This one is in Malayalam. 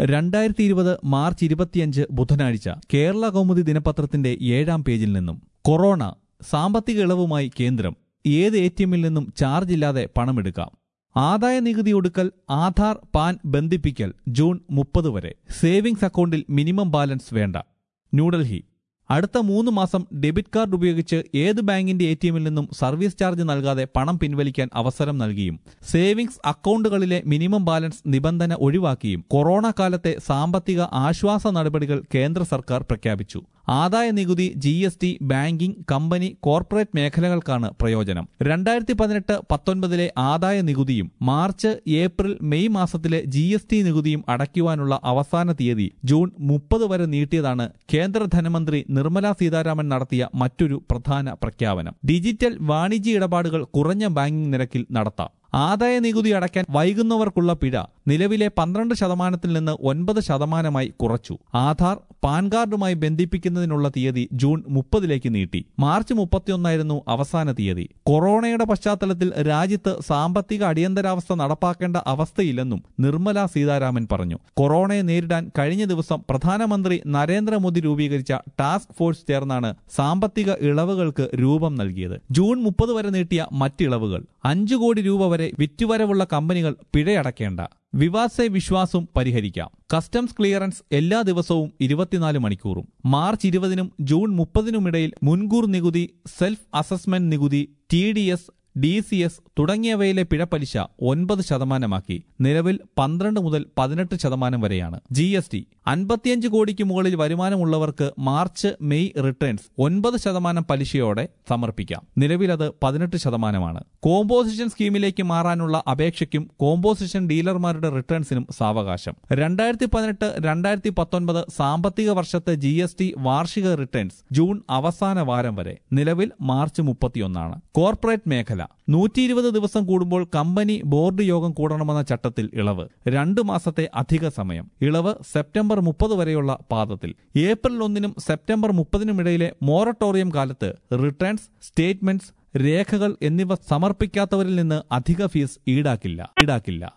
2020 മാർച്ച് 25 ബുധനാഴ്ച കേരള കൗമുദി ദിനപത്രത്തിന്റെ 7-ാം പേജിൽ നിന്നും കൊറോണ സാമ്പത്തിക ഇളവുമായി കേന്ദ്രം. ഏത് എടിഎമ്മിൽ നിന്നും ചാർജ് ഇല്ലാതെ പണമെടുക്കാം. ആദായ നികുതി ഒടുക്കൽ, ആധാർ പാൻ ബന്ധിപ്പിക്കൽ ജൂൺ 30 വരെ. സേവിങ്സ് അക്കൗണ്ടിൽ മിനിമം ബാലൻസ് വേണ്ട. ന്യൂഡൽഹി. അടുത്ത 3 മാസം ഡെബിറ്റ് കാർഡ് ഉപയോഗിച്ച് ഏത് ബാങ്കിന്റെ എടിഎമ്മിൽ നിന്നും സർവീസ് ചാർജ് നൽകാതെ പണം പിൻവലിക്കാൻ അവസരം നൽകിയും സേവിങ്സ് അക്കൗണ്ടുകളിലെ മിനിമം ബാലൻസ് നിബന്ധന ഒഴിവാക്കിയും കൊറോണ കാലത്തെ സാമ്പത്തിക ആശ്വാസ നടപടികൾ കേന്ദ്ര സർക്കാർ പ്രഖ്യാപിച്ചു. ആദായ നികുതി, GST, ബാങ്കിംഗ്, കമ്പനി, കോർപ്പറേറ്റ് മേഖലകൾക്കാണ് പ്രയോജനം. 2018-19 ആദായ നികുതിയും മാർച്ച്, ഏപ്രിൽ, മെയ് മാസത്തിലെ GST നികുതിയും അടയ്ക്കുവാനുള്ള അവസാന തീയതി ജൂൺ 30 വരെ നീട്ടിയതാണ് കേന്ദ്ര ധനമന്ത്രി നിർമ്മല സീതാരാമൻ നടത്തിയ മറ്റൊരു പ്രധാന പ്രഖ്യാപനം. ഡിജിറ്റൽ വാണിജ്യ ഇടപാടുകൾ കുറഞ്ഞ ബാങ്കിംഗ് നിരക്കിൽ നടത്താം. ആദായ നികുതി അടയ്ക്കാൻ വൈകുന്നവർക്കുള്ള പിഴ നിലവിലെ 12% നിന്ന് 9% കുറച്ചു. ആധാർ പാൻ കാർഡുമായി ബന്ധിപ്പിക്കുന്നതിനുള്ള തീയതി ജൂൺ 30 നീട്ടി. മാർച്ച് 31 അവസാന തീയതി. കൊറോണയുടെ പശ്ചാത്തലത്തിൽ രാജ്യത്ത് സാമ്പത്തിക അടിയന്തരാവസ്ഥ നടപ്പാക്കേണ്ട അവസ്ഥയില്ലെന്നും നിർമ്മല സീതാരാമൻ പറഞ്ഞു. കൊറോണയെ നേരിടാൻ കഴിഞ്ഞ ദിവസം പ്രധാനമന്ത്രി നരേന്ദ്രമോദി രൂപീകരിച്ച ടാസ്ക് ഫോഴ്സ് ചേർന്നാണ് സാമ്പത്തിക ഇളവുകൾക്ക് രൂപം നൽകിയത്. ജൂൺ 30 വരെ നീട്ടിയ മറ്റിളവുകൾ: 5 കോടി രൂപ വരെ വിറ്റുവരവുള്ള കമ്പനികൾ പിഴയടക്കേണ്ട. വിവാദ് സെ വിശ്വാസും പരിഹരിക്കാം. കസ്റ്റംസ് ക്ലിയറൻസ് എല്ലാ ദിവസവും 24 മണിക്കൂറും. മാർച്ച് 20 ജൂൺ 30 മുൻകൂർ നികുതി, സെൽഫ് അസസ്മെന്റ് നികുതി, TDS, DCS തുടങ്ങിയവയിലെ പിഴപ്പലിശ 9% നിലവിൽ 12 മുതൽ 18% വരെയാണ്. GST 55 കോടിക്ക് മുകളിൽ വരുമാനമുള്ളവർക്ക് മാർച്ച്, മെയ് റിട്ടേൺസ് 9% പലിശയോടെ സമർപ്പിക്കാം. നിലവിൽ അത് 18%. കോമ്പോസിഷൻ സ്കീമിലേക്ക് മാറാനുള്ള അപേക്ഷയ്ക്കും കോമ്പോസിഷൻ ഡീലർമാരുടെ റിട്ടേൺസിനും സാവകാശം. 2018-2019 സാമ്പത്തിക വർഷത്തെ GST വാർഷിക റിട്ടേൺസ് ജൂൺ അവസാന വാരം വരെ. നിലവിൽ മാർച്ച് 31. കോർപ്പറേറ്റ് മേഖല 120 ദിവസം കൂടുമ്പോൾ കമ്പനി ബോർഡ് യോഗം കൂടണമെന്ന ചട്ടത്തിൽ ഇളവ്. 2 മാസത്തെ അധിക സമയം. ഇളവ് സെപ്റ്റംബർ 30 വരെയുള്ള പാദത്തിൽ. ഏപ്രിൽ 1 സെപ്റ്റംബർ 30 മൊറട്ടോറിയം കാലത്ത് റിട്ടേൺസ്, സ്റ്റേറ്റ്മെന്റ്സ്, രേഖകൾ എന്നിവ സമർപ്പിക്കാത്തവരിൽ നിന്ന് അധിക ഫീസ് ഈടാക്കില്ല.